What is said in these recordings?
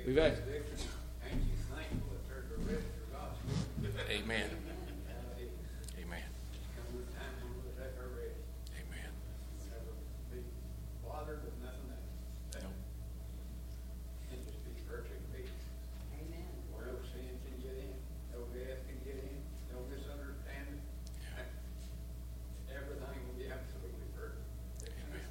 We've had. Ain't you thankful that there's a rest for gospel? Amen. Amen. Come with time when we'll take our rest. Amen. Never be bothered with nothing else. No. And just be perfect peace. Amen. Where no sin can get in, no death can get in, no misunderstanding. Everything will be absolutely perfect. Amen.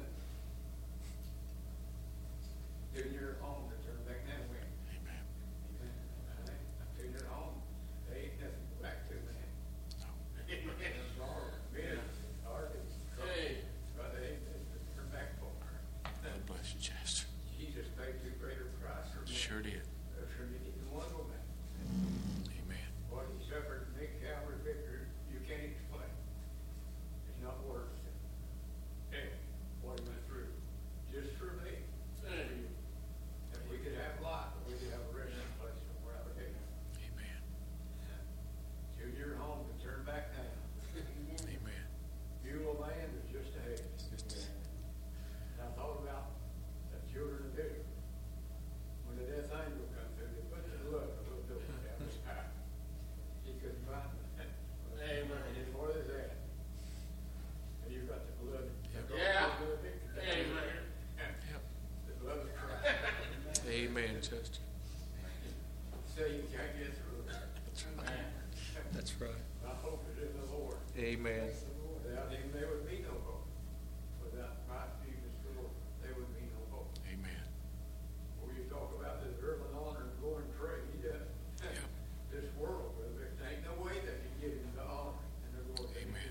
In your home, to turn back now, when? Amen. In your home, they ain't nothing to go back to, man. No. It's hard, man, it's hard, it's trouble, but they ain't nothing to turn back for. God bless you, Chester. Jesus paid too great a price for me. Sure did. For me to even want to go back. Amen. What he suffered to make Calvary victory, you can't explain. It's not words. Hey, what he went through, just for me. If we could have life, we could have a resting place somewhere out there. Amen. To your home and turn back now. Amen. Beulah land is just ahead. And I thought about the children of Israel. When the death angel come through, they put the blood of the little building down the sky. He couldn't find it. Amen. And it's more than that. And you've got the blood. Yeah. Amen. Yep. The blood of Christ. Amen, Chester. So you can't get through it. That's right. My hope is in the Lord. Amen. Without him, there would be no hope. Without Christ Jesus the Lord, there would be no hope. Amen. When you talk about this earth and honor and go and pray, he does. Yep. This world, brother, there ain't no way that can give him the honor and the glory. Amen.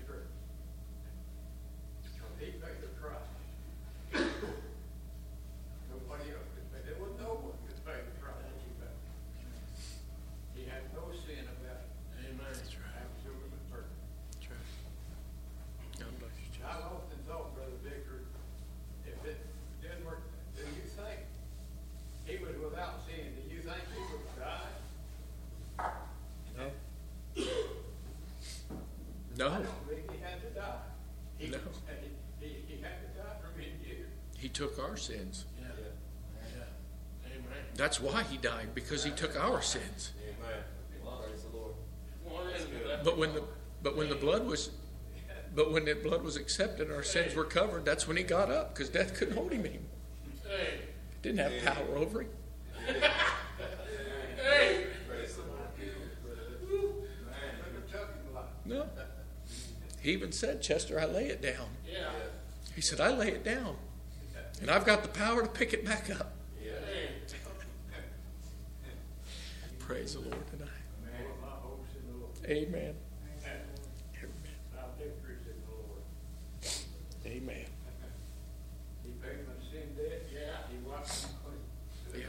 He paid the price. Nobody else could pay. There was no one could pay the price that he paid. He had no sin about it. Amen. That's right. Absolutely perfect. That's right. God bless you, Chester. I've often thought, Brother Victor, if it didn't work, do you think he was without sin? Do you think he would die? No. I No. don't think he had to die. No. He had to die for many years. He took our sins. Yeah. Amen. That's why he died, because he took our sins. Amen. Praise the Lord. But when the blood was accepted and our sins were covered, that's when he got up, because death couldn't hold him anymore. Didn't have power over him. Praise the Lord. No. He even said, Chester, I lay it down. Yeah. He said, I lay it down. And I've got the power to pick it back up. Praise the Lord tonight. My hopes in the Lord. Amen. My victories in the Lord. Amen. He paid my sin debt. Yeah. He washed me clean. Yep.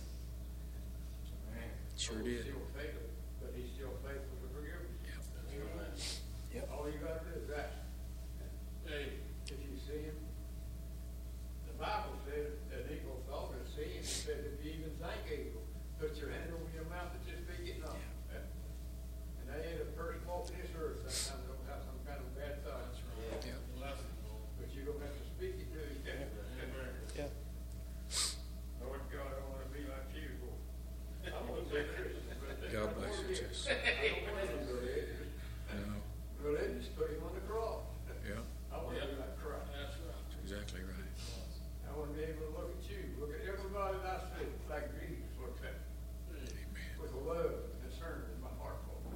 Man. Sure He's did. still faithful, but he's still faithful to forgive us. Yep. All you gotta do is ask. Hey, if you see him, the Bible said that evil thought is sin. It said if you even think evil, put your hand over your mouth and just speak it not. And they ain't a person walking this earth sometimes don't have some kind of bad thoughts. Yep. But you don't have to speak it to him. Yep. Lord God, I want to be like you. I want to be a Christian. But God bless you, Chester. I don't want to be religious. No. Religious put him on the cross. Yeah. I want to be like Christ. That's exactly right. I want to be able to look at you, look at everybody that I see, like Jesus looks at me, Amen. with love and concern in my heart for them.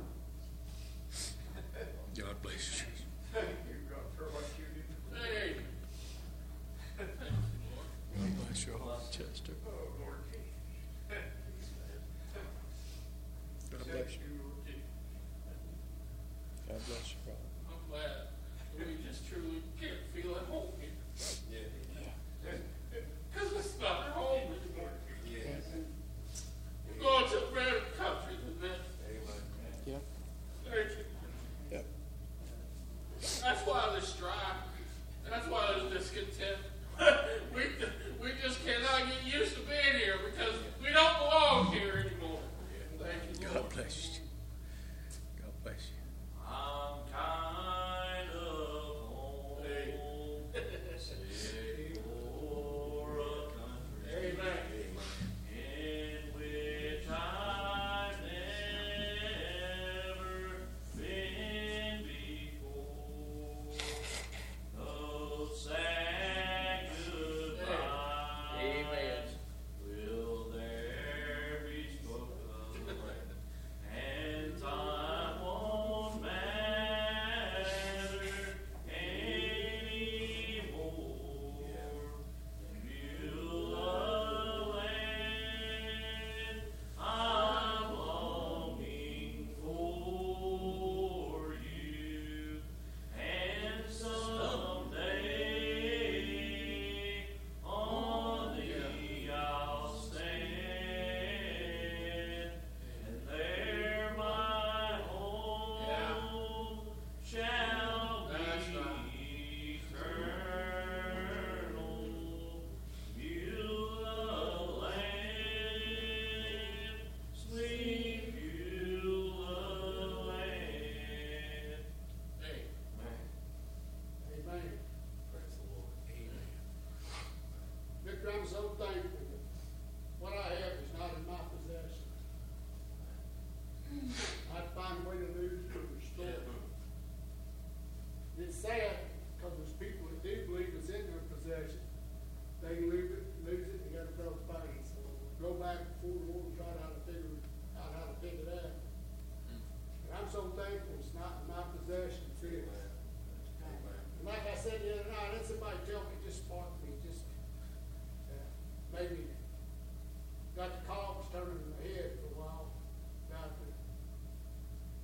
God bless you, Chester. Thank you, God, for what you do. God bless your heart, Chester. Oh, Lord Jesus. God bless you. Lord Jesus.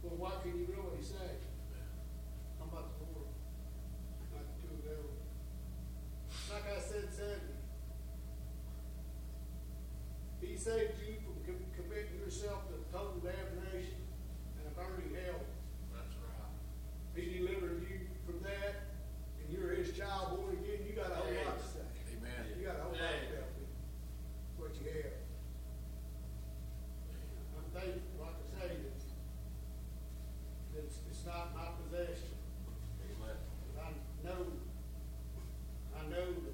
Well, what can you really say? I'm about the Lord, not the two of them. Like I said, He saved you from committing yourself to total damnation and a burning hell. That's right. He delivered you from that, and you're His child, born again. You got a whole lot to say. Amen. You got a whole lot to tell me what you have. I'm thankful, like I say, that it's not my possession. Amen. I know that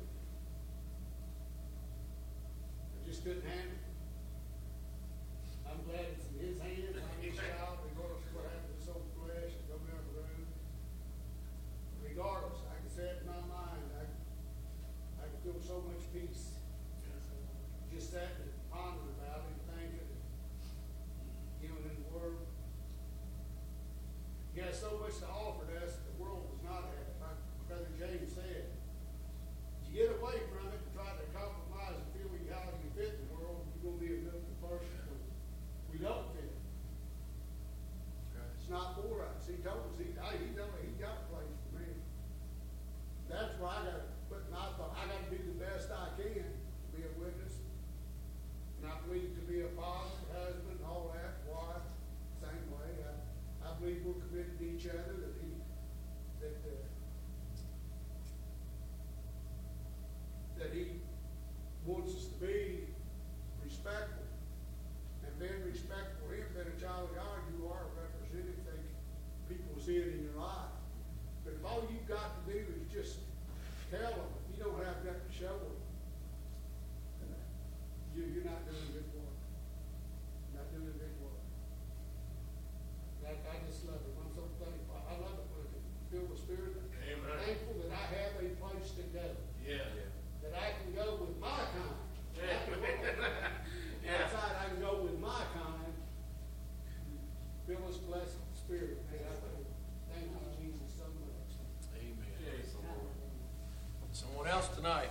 I just couldn't handle it. I'm glad it's in His hands. I'm His child, regardless of what happens to this old flesh and go down the road. Regardless, I can say it in my mind. I can feel so much peace. Just sat and pondered about it and thinking, in the Word. He has so much to offer to us that the world does not have. Like Brother James said, you get away from it and try to compromise and feel how you fit in the world, you're going to be a miserable person. We don't fit. It's not for us. He told us, he got a place for me. That's why I got to put my thought. I got to do the best I can to be a witness. And I believe to be a father, husband, all that, wife, same way. I believe we're committed to each other, that he wants us to be respectful. And being respectful for him, being a child of God, you are a representative. People see it in your life. But if all you've got to do is just tell them, you don't have that to show them, you're not doing good work. You're not doing good work. I just love it. I'm so thankful. I love it when I can feel the Spirit. Amen. I'm thankful that I have a place to go. Yeah. That I can go with my kind. Yeah. Outside, I can go with my kind. Feel His blessed Spirit. Thank you, Jesus, so much. Amen. Praise the Lord. Someone else tonight.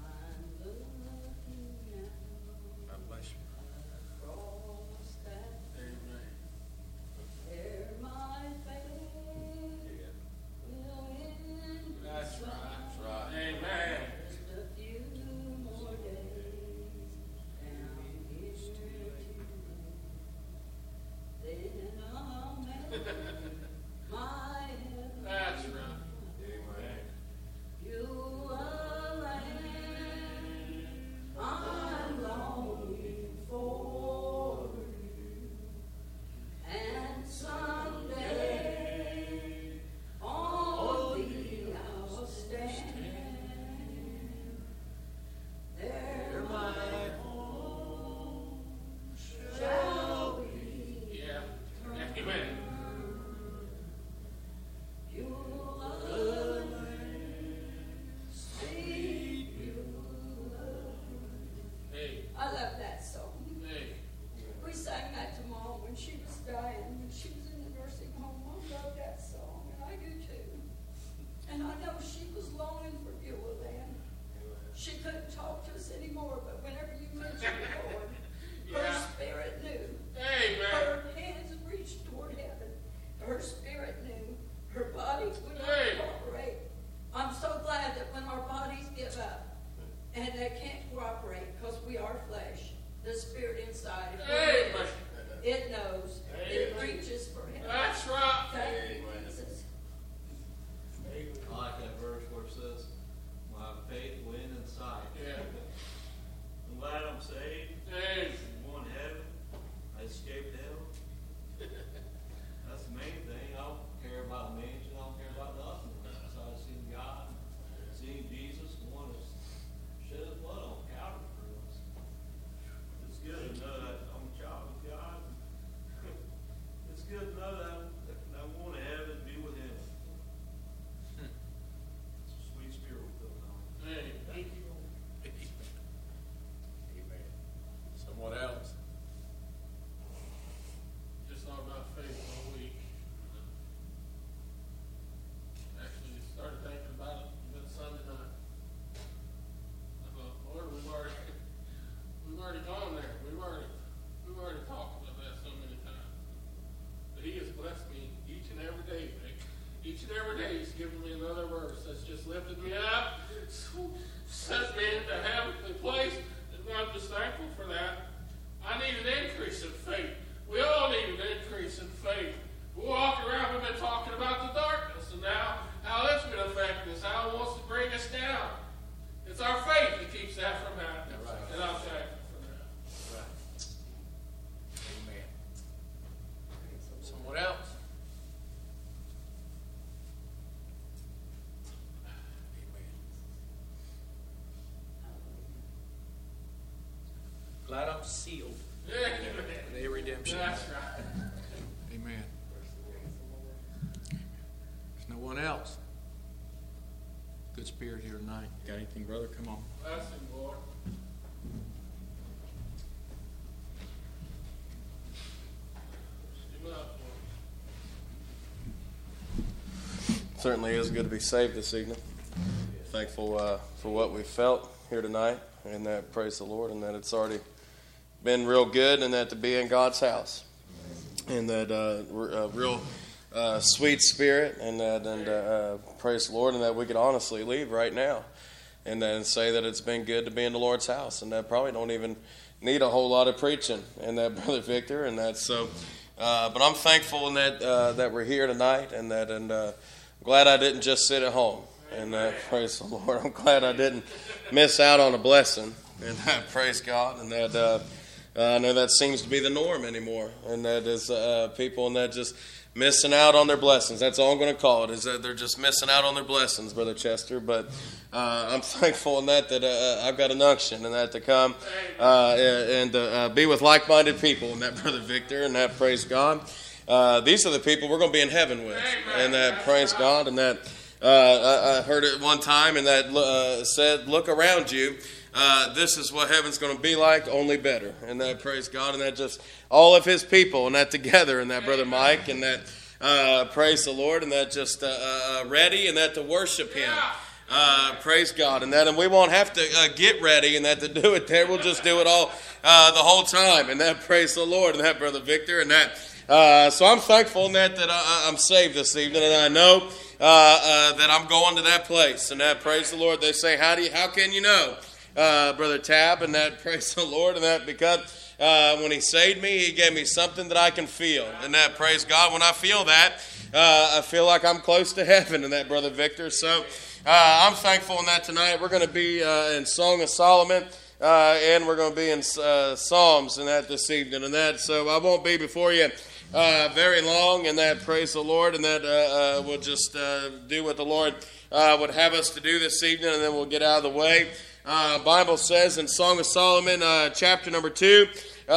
God bless you. Amen. That's right. That's right. Amen. That's right. Amen. I'm longing for you, and someday on thee I'll stand. There my home shall be. Yeah. Amen. You'll see you. Hey. I love that song. Hey. We sang that to Mom when she was dying, when she was in the nursing home. I love that song, and I do too. And I know she was longing for Beulah then. She couldn't talk to us anymore, but whenever you mentioned the Lord, her Yeah. spirit knew. Amen. Her hands reached toward heaven. Her spirit knew. Her body would not Hey. cooperate. I'm so glad that when our bodies give up and they can't cooperate because we are flesh, the spirit inside, if we're Amen. rich, it knows. It Amen. reaches for heaven. That's right. Thank you, Jesus. I like that verse where it says, my faith will end in sight. Yeah. I'm glad I'm saved. glad I'm sealed. Day of redemption. That's right. Amen. There's no one else. Good spirit here tonight. Got anything, brother? Come on. Bless him, Lord. Lift him up, Lord. Certainly is good to be saved this evening. Thankful for what we felt here tonight, and that praise the Lord, and that it's already been real good, and that to be in God's house, and that we're a real sweet spirit, and that praise the Lord, and that we could honestly leave right now, and then say that it's been good to be in the Lord's house, and that probably don't even need a whole lot of preaching, and that Brother Victor, and that so. But I'm thankful in that we're here tonight, and glad I didn't just sit at home. And praise the Lord. I'm glad I didn't miss out on a blessing. And praise God. And that I know that seems to be the norm anymore. And that is people and that just missing out on their blessings. That's all I'm going to call it, is that they're just missing out on their blessings, Brother Chester. But I'm thankful in that I've got an unction and that to come and be with like-minded people. And that, Brother Victor, and that, praise God. These are the people we're going to be in heaven with. And that, praise God, and that I heard it one time, and that said, look around you. This is what heaven's going to be like, only better. And that, praise God, and that just all of his people, and that together, and that, Brother Mike, and that, praise the Lord, and that just ready, and that to worship him. Praise God, and that, and we won't have to get ready, and that to do it there. We'll just do it all the whole time. And that, praise the Lord, and that, Brother Victor, and that. So I'm thankful in that I'm saved this evening, and I know that I'm going to that place. And that, praise the Lord, they say, how can you know, Brother Tab? And that, praise the Lord, and that because when he saved me, he gave me something that I can feel. And that, praise God, when I feel that, I feel like I'm close to heaven. And that, Brother Victor. So I'm thankful in that tonight. We're going to be in Song of Solomon. And we're going to be in Psalms and that this evening. And that, so I won't be before you very long, and that, praise the Lord, and that we'll just do what the Lord would have us to do this evening, and then we'll get out of the way. Bible says in Song of Solomon, chapter number 2,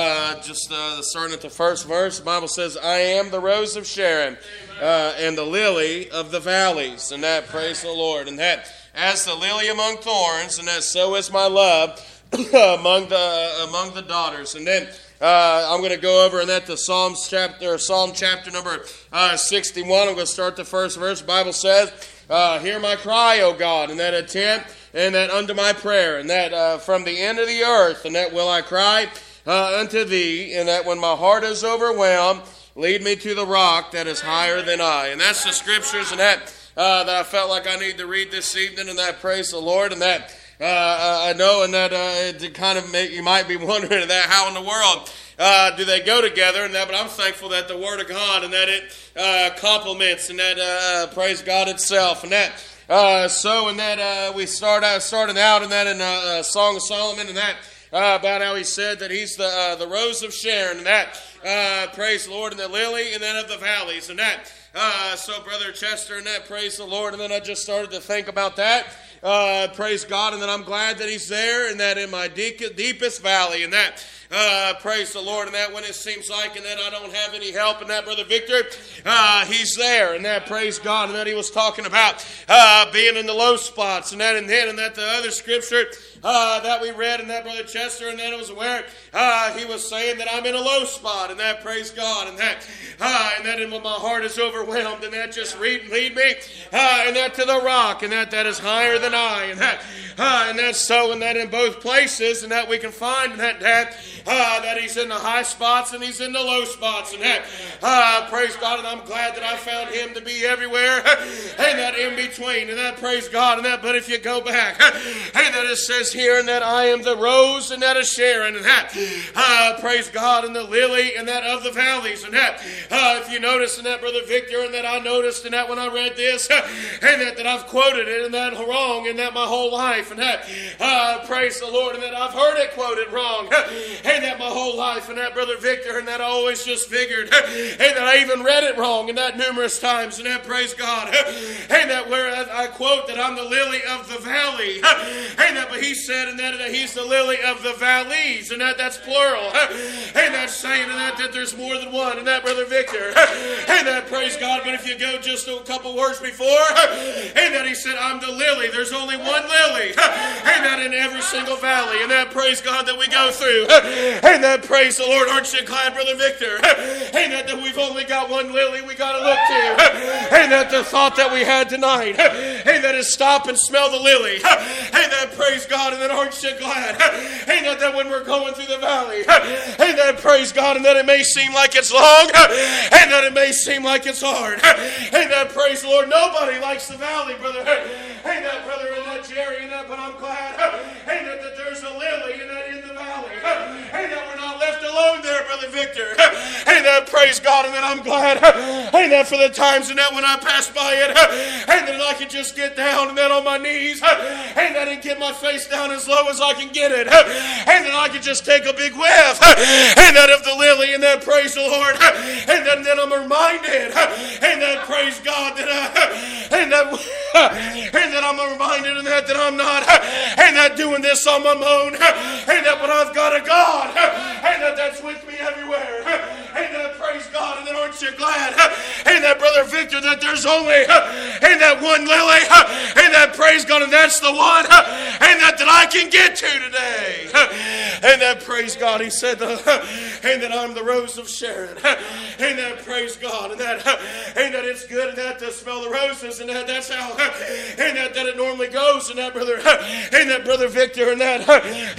starting at the first verse, the Bible says, I am the rose of Sharon, and the lily of the valleys, and that, praise the Lord, and that, as the lily among thorns, and that so is my love among the daughters. And then I'm going to go over in that to Psalm chapter number 61. I'm going to start the first verse. The Bible says, hear my cry, O God, and that attend, and that unto my prayer, and that from the end of the earth, and that will I cry unto thee, and that when my heart is overwhelmed, lead me to the rock that is higher than I. And that's the scriptures, and that I felt like I need to read this evening, and that, praise the Lord, and that I know, and that it kind of you might be wondering that how in the world do they go together, and that. But I'm thankful that the Word of God and that it complements and that praise God itself, and that so and that we starting out in that in Song of Solomon, and that about how he said that he's the rose of Sharon, and that praise the Lord, and the lily, and then of the valleys, and that. So Brother Chester, and that, praise the Lord, and then I just started to think about that. Praise God, and then I'm glad that he's there, and that in my deepest valley, and that praise the Lord, and that when it seems like and that I don't have any help, and that, Brother Victor, he's there, and that, praise God, and that he was talking about being in the low spots, and that, and then, and that the other scripture that we read, and that, Brother Chester, and that I was aware, he was saying that I'm in a low spot, and that, praise God, and that and when my heart is overwhelmed, and that just lead me, and that to the rock, and that is higher than I, and that's so, and that in both places, and that we can find that he's in the high spots and he's in the low spots, and that praise God, and I'm glad that I found him to be everywhere, and that in between, and that, praise God, and that. But if you go back, and that it says here, and that I am the rose, and that is Sharon, and that praise God, and the lily, and that of the valleys, and that if you notice, and that, Brother Victor, and that I noticed, and that when I read this, and that I've quoted it, and that wrong, and that my whole life, life. And that, praise the Lord, and that I've heard it quoted wrong. And that my whole life. And that, Brother Victor, and that I always just figured. And that I even read it wrong. And that numerous times. And that, praise God. And that where I quote that I'm the lily of the valley. And that, but he said, and that he's the lily of the valleys. And that's plural. And that's saying that there's more than one. And that, Brother Victor. And that, praise God. But if you go just a couple words before, and that he said, I'm the lily. There's only one lily. And that in every single valley. And that, praise God, that we go through. And that, praise the Lord. Aren't you glad, Brother Victor? And that we've only got one lily we got to look to. And that the thought that we had tonight. And that is stop and smell the lily. And that, praise God. And that, aren't you glad? And that when we're going through the valley. And that, praise God. And that it may seem like it's long. And that it may seem like it's hard. And that, praise the Lord. Nobody likes the valley, brother. And that, brother, and that, Jerry, and that, but I'm glad. And that there's a lily and that in the valley. And that we're not left alone there, Brother Victor. And that, praise God, and that I'm glad. And that for the times and that when I pass by it, and that I can just get down and that on my knees, and that and get my face down as low as I can get it. And that I can just take a big whiff. And that of the lily, and that, praise the Lord. And then I'm reminded, and that, praise God, that and that I'm reminded and that I'm not and that doing this on my own, and that but I've got a God, and that's with me everywhere. And that, praise God, and that, aren't you glad? And that, Brother Victor, that there's only and that one lily, and that, praise God, and that's the one and that I can get to today. And that, praise God, he said and that I'm the rose of Sharon. And that, praise God, and that it's good and that to smell the roses, and that's how and that it normally goes, and that, brother, and that, Brother Victor, and that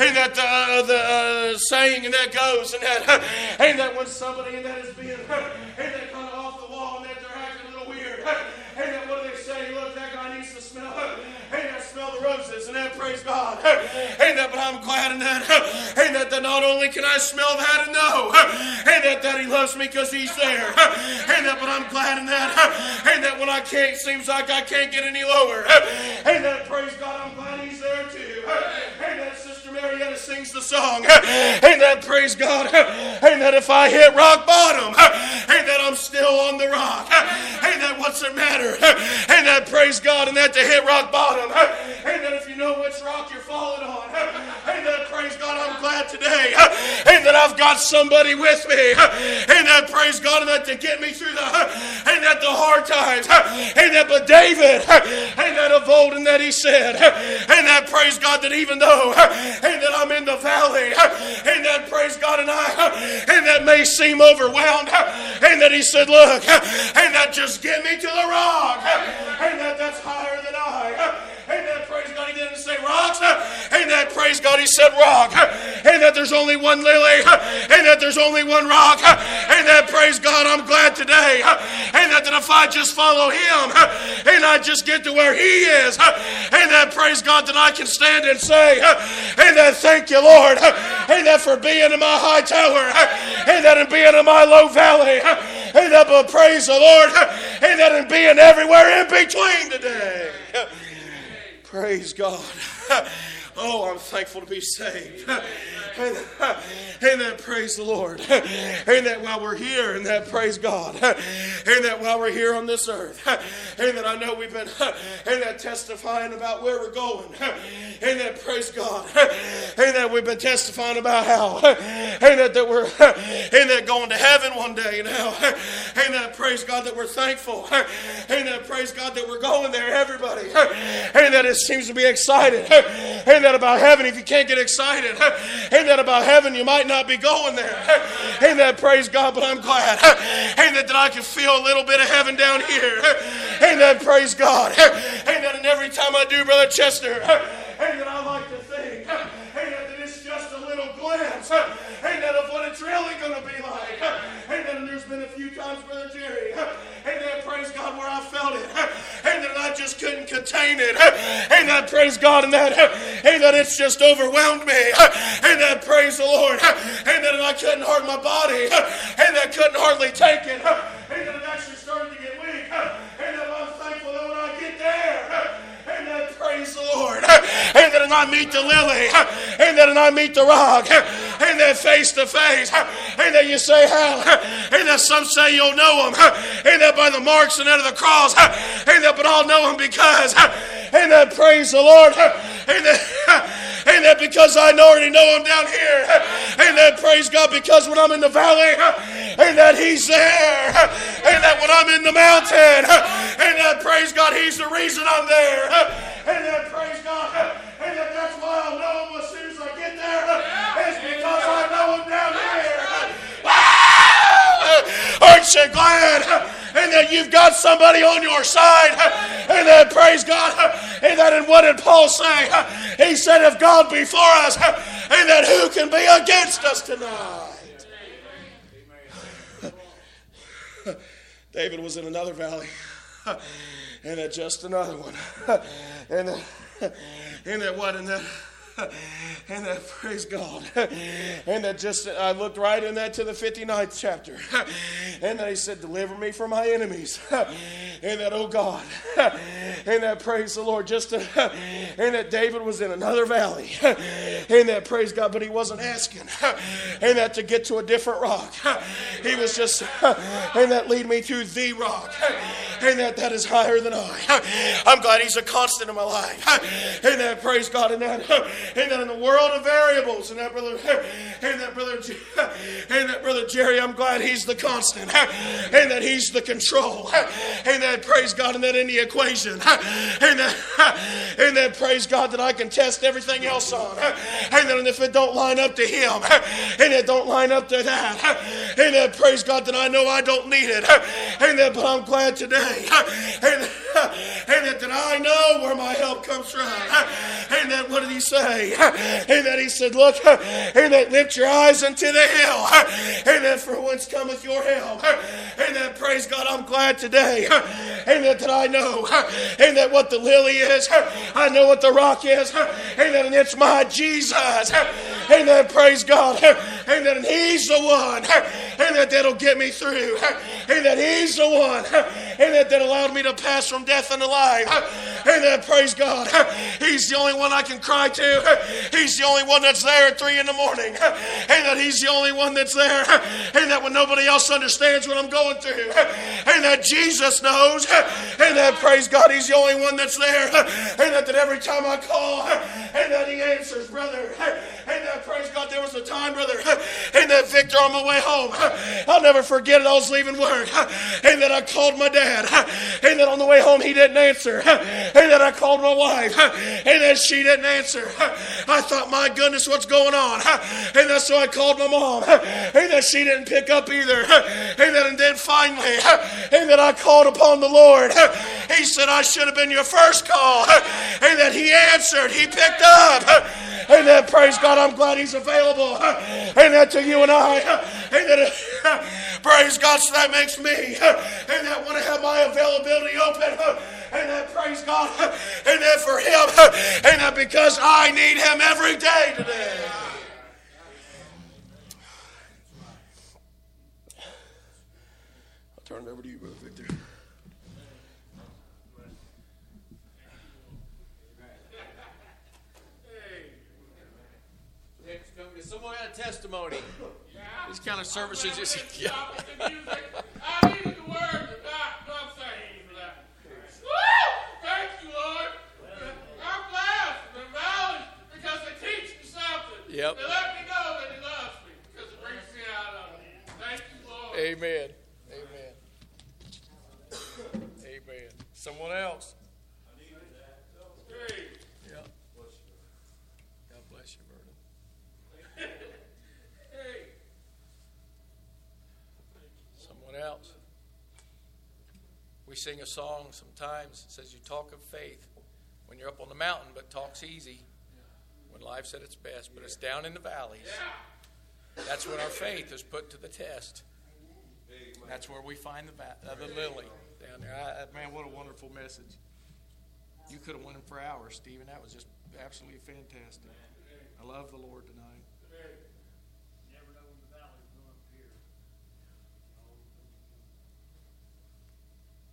the saying, and that goes, and that when somebody and that is being and that kind of off the wall, and that they're acting a little weird, and that what do they say? Look, that guy needs to smell, and that smell the roses, and that, praise God, and that, but I'm glad in that, and that not only can I smell that and know, and that he loves me because he's there, and that, but I'm glad in that, and that when I can't, seems like I can't get any lower, and that, praise God, I'm glad he's there too, and that Sister Marietta sings the song, and that, praise God, and that if I hit rock bottom, and that I'm still on the rock, and that what's the matter, and that, praise God, and that to hit rock bottom, and that if you know which rock you're falling on, and that, praise God, I'm glad today, and that I've got somebody with me, and that, praise God, and that to get me through and that the hard times, and that, but David, and that of old, and that he said, and that, praise God, that even though, and that I'm in the valley, and that, praise God, and that may seem overwhelmed, and that he said, look, and that just get me to the rock, and that's higher than I, and that, praise God, he didn't say rocks, and that, praise God, he said rock, and that there's only one lily, and that there's only one rock, and that, praise God, I'm glad today, and that if I just follow him, and I just get to where he is, and that, praise God, that I can stand and say, and that, thank you, Lord, and that for being in my high tower, and that in being in my low valley, and that, but praise the Lord, and that in being everywhere in between today. Praise God. Oh, I'm thankful to be saved. And that, praise the Lord. And that while we're here, and that, praise God. And that while we're here on this earth, and that I know we've been, and that testifying about where we're going. And that, praise God. And that we've been testifying about how, and that we're, and that going to heaven one day now. And that, praise God, that we're thankful. And that, praise God, that we're going there, everybody. And that it seems to be excited. And that about heaven, if you can't get excited, and that about heaven, you might not be going there. And that, praise God, but I'm glad. And that I can feel a little bit of heaven down here. And that, praise God. And that every time I do, Brother Chester, and that I like to think, and that it's just a little glimpse, and that of what it's really going to be like. And then there's been a few times, Brother Jerry, and that, praise God, where I felt it, and that I just couldn't contain it, and that, praise God, and that it's just overwhelmed me, and that, praise the Lord, and that I couldn't hardly my body, and that couldn't hardly take it, and that it actually started to get weak, and that I'm thankful that when I get there, and that, praise the Lord, and that and I meet the lily, and then I meet the rock, and then face to face, and then you say how, and then some say you'll know him, and then by the marks and out of the cross, and then but I'll know him because, and then praise the Lord, and then because I already know him down here, and then praise God because when I'm in the valley, and that he's there, and that when I'm in the mountain, and then praise God he's the reason I'm there, and then praise God, and then that's why I'll know him as soon as I get there, is because I know him down here. Aren't you glad? And that you've got somebody on your side, and that praise God, and that and what did Paul say? He said, if God be for us, and that who can be against us tonight? David was in another valley, and that just another one, and that what, and that praise God, and that just I looked right in that to the 59th chapter, and that he said, deliver me from my enemies, and that oh God, and that praise the Lord, just and that David was in another valley, and that praise God, but he wasn't asking, and that to get to a different rock, he was just, and that lead me to the rock, and that is higher than I. I'm glad he's a constant in my life, and that praise God, and that in the world of variables, and that brother Jerry, I'm glad he's the constant, and that he's the control, and that praise God, and that in the equation, and that praise God that I can test everything else on, and that if it don't line up to him, and it don't line up to that, and that praise God that I know I don't need it, and that but I'm glad today, and that I know where my help comes from, and that what did he say? And that he said, look, and that lift your eyes unto the hill, and that for whence cometh your help, and that praise God, I'm glad today, and that I know, and that what the lily is, I know what the rock is, and that it's my Jesus, and that praise God, and that he's the one, and that'll get me through, and that he's the one, and that allowed me to pass from death unto life, and that praise God, he's the only one I can cry to. He's the only one that's there at 3 in the morning, and that he's the only one that's there, and that when nobody else understands what I'm going through, and that Jesus knows, and that praise God, he's the only one that's there, and that every time I call, and that he answers, brother, and that praise God, there was a time, brother, and that Victor on my way home, I'll never forget it, I was leaving work, and that I called my dad, and that on the way home he didn't answer, and that I called my wife, and that she didn't answer. I thought, my goodness, what's going on? And that's so I called my mom, and that she didn't pick up either, and then finally, and that I called upon the Lord. He said, I should have been your first call, and that he answered, he picked up, and that praise God, I'm glad he's available, and that to you and I, and that praise God, so that makes me, and that when I have my availability open, and that praise God, and that for him, and that because I need him every day today. I'll turn it over to you, Brother Victor. Someone got a testimony. These kind of services just. Yeah. I needed the word to not saying for that. Woo! Thank you, Lord. I'm blessed in the valley because they teach me something. Yep. They let me know that he loves me because it brings me out of it. Thank you, Lord. Amen. Amen. Someone else. Hey. Yeah. God bless you, Vernon. Hey. Someone else. We sing a song sometimes that says you talk of faith when you're up on the mountain, but talk's easy when life's at its best, but it's down in the valleys. That's when our faith is put to the test. That's where we find the lily down there. Man, what a wonderful message. You could have went him for hours, Stephen. That was just absolutely fantastic. I love the Lord tonight. Never know when the valley's going to appear.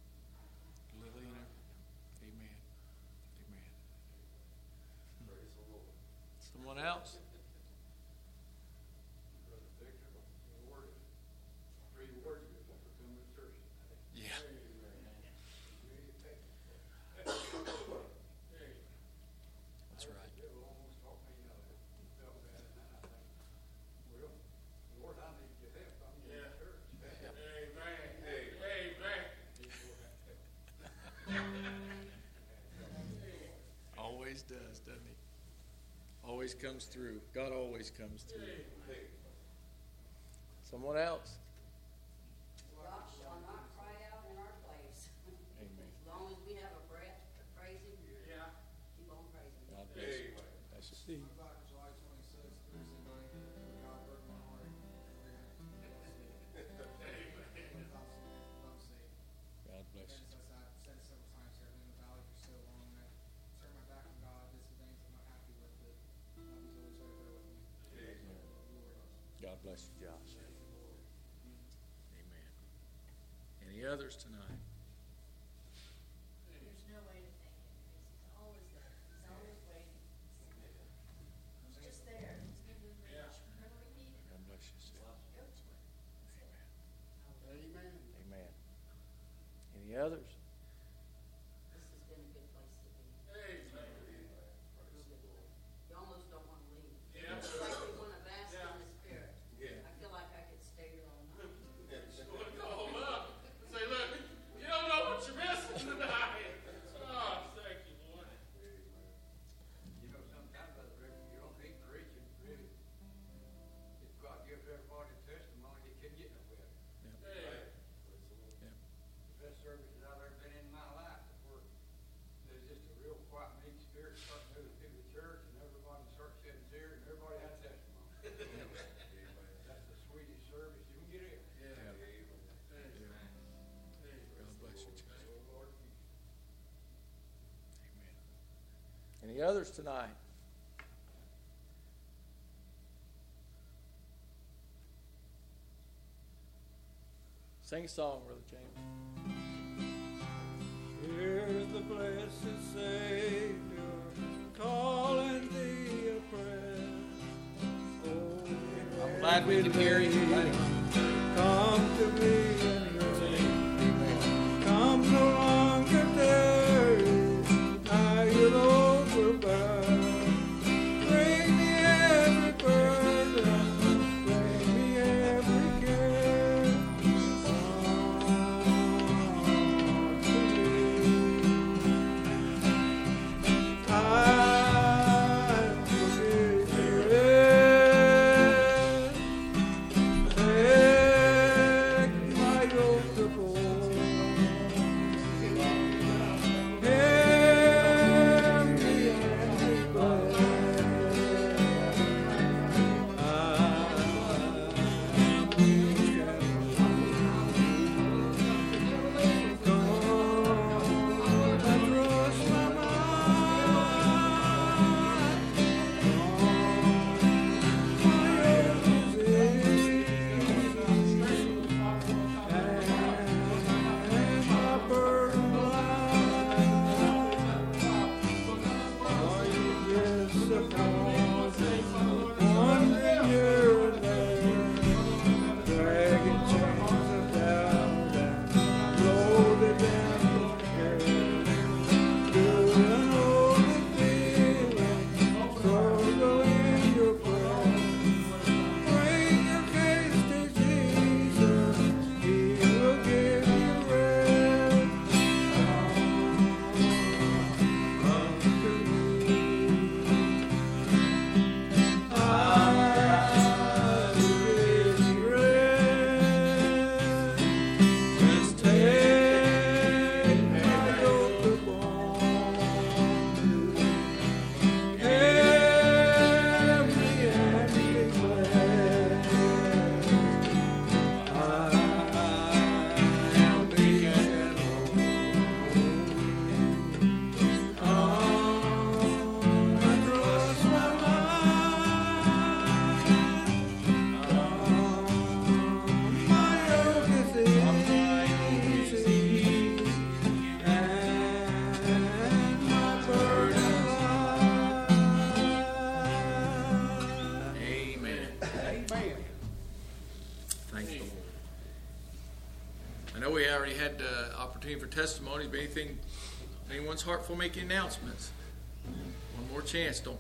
Lily and everything. Amen. always comes through. God always comes through. Someone else? God shall not cry out in our place. Amen. As long as we have a breath to praise Him, keep on praising Him. God bless you. That's your seed. About July 26th, Thursday night, God broke my heart. I'm saved. God bless you. As I've said several times here, I've been in the valley for so long, and I turned my back on God, did some things I'm not happy with, but He's always right there with me. Lord. God bless you, Josh. Amen. Any others tonight? There's no way to thank Him because He's always there. He's always waiting. He's just there. He's never reached. Whenever we need Him, God bless you, sis. go to Him. Amen. Amen. Any others? This has been a good place to be. You almost don't want to leave. It's like we want to bask in the Spirit. I feel like I could stay here all night. Call them up and say, look, you don't know what you're missing tonight. Oh, thank you, Lord. You know, sometimes, Brother Rick, you don't need preaching, really. If God gives everybody a testimony, it can get no better. Hey. The best services I've ever been in my life is where there's just a real quiet, meek spirit starting moving through the church, and everybody starts sincere, and everybody has testimony. That's the sweetest service you can get in. God bless you, Josh. Amen. Any others tonight? Sing a song, Brother James. Hear the blessed Savior calling thee oppressed. Oh, I'm glad we can hear you. come to me and rest. Come no longer tarry, now your load will bear. Bring me every burden, bring me every care. I will give you rest. Take my yoke upon. Hear me and be blessed. Thank the Lord. I know we already had opportunity for testimonies, but anyone's heart for making announcements? One more chance. Don't